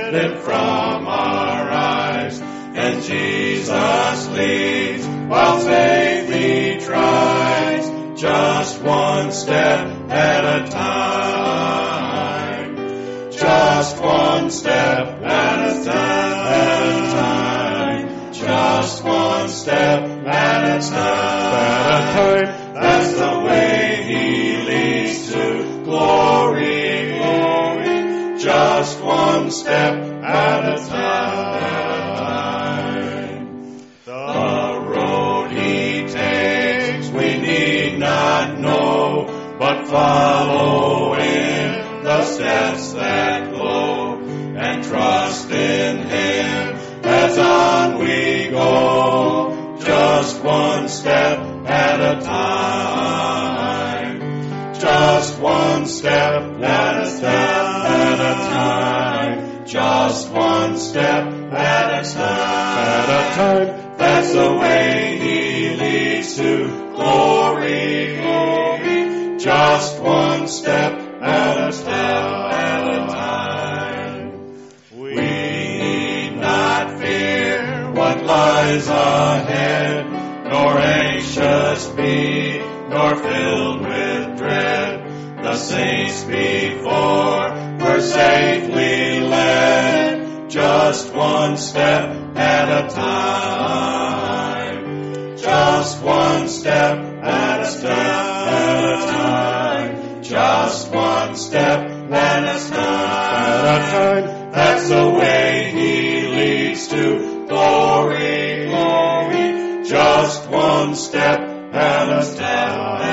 hidden from our eyes. And Jesus leads while faith he tries, just one step at a time. Just one step at a time. Just one step at a time. That's the way he leads to glory, glory. Just one step at a time. The road he takes we need not know, but follow in the steps that glow, and trust in him as on we go. Just one step at a time. Just one step at a time. Just one step at a time. That's the way he leads to glory, glory. Just one step at a time. We need not fear what lies ahead, nor anxious be, nor filled with dread. The saints before were safely led, just one step at a time. Just one step at a time. Just one step at a time. That's the way he leads to glory, glory. Just one step at a time.